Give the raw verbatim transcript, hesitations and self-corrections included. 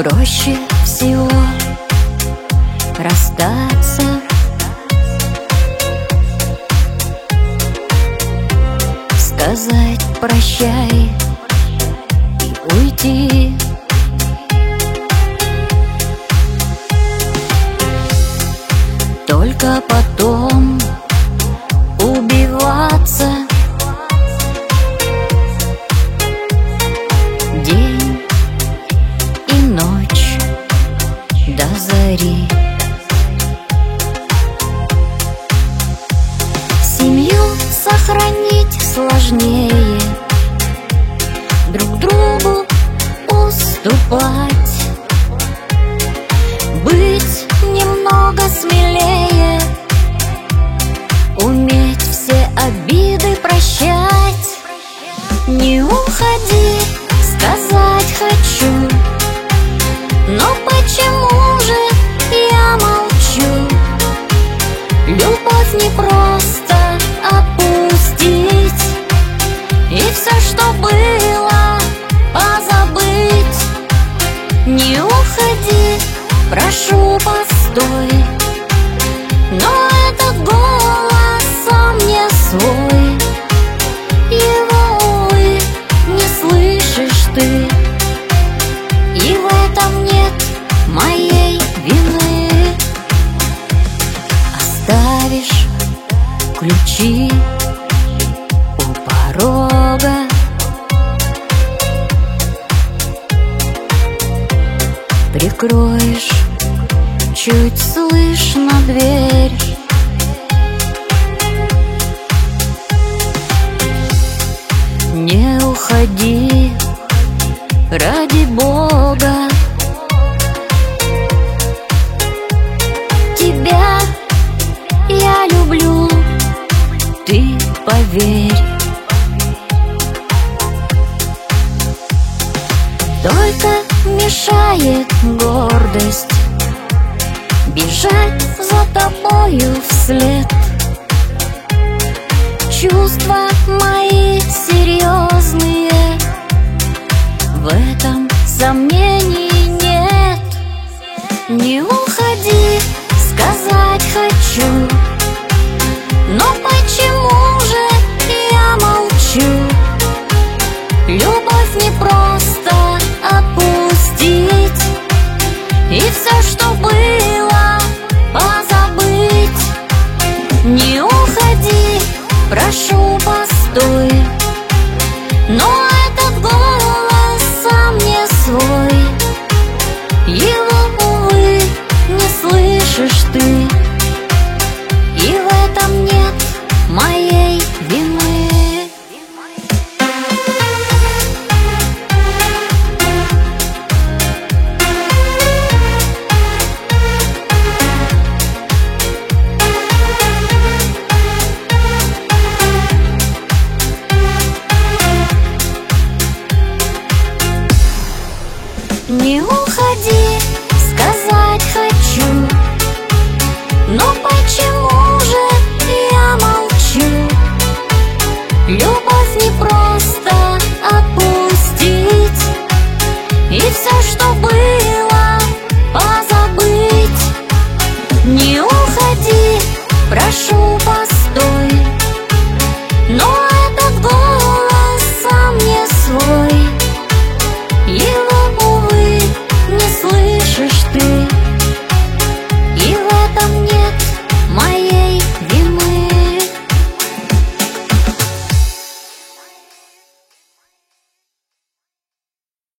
Проще всего расстаться, сказать прощай и уйти. Только потом убиваться день и ночь до зари. Семью сохранить сложнее, друг другу уступать, быть немного смелее, уметь все обиды прощать. Не уходи, сказать хочу, но почему же я молчу? Любовь не просто отпустить и все, что было, позабыть. Не уходи, прошу, постой, но этот голос, он не свой. Его, увы, не слышишь ты, и в этом нет моей вины. Оставишь ключи у порога, прикроешь чуть слышно дверь. Не уходи, ради Бога, тебя я люблю, ты поверь. Только мешает гордость бежать за тобою вслед. Чувства мои серьезные, в этом сомнений нет. Не уходи, сказать хочу, но почему же я молчу? Любовь не просто отпустить и все, что было, позабыть. Не уходи, прошу, постой, но